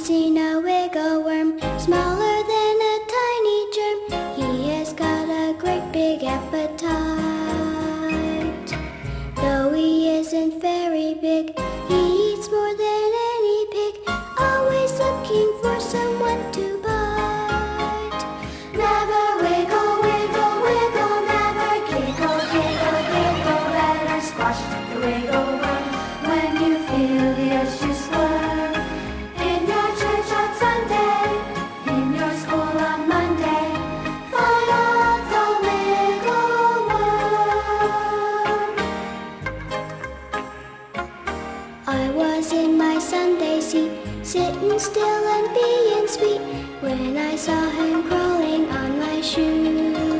seen a wiggle worm, smaller than a tiny germ. He has got a great big appetite. Though he isn't very big, he eats more than any pig, always looking for someone to bite. Never wiggle, wiggle, wiggle, never giggle, giggle, giggle, better squash the wiggle worm when you feel the urge to squirm. In your church on Sunday, in your school on Monday, fight off the wiggle worm. I was in my Sunday seat, sitting still and being sweet, when I saw him crawling on my shoe.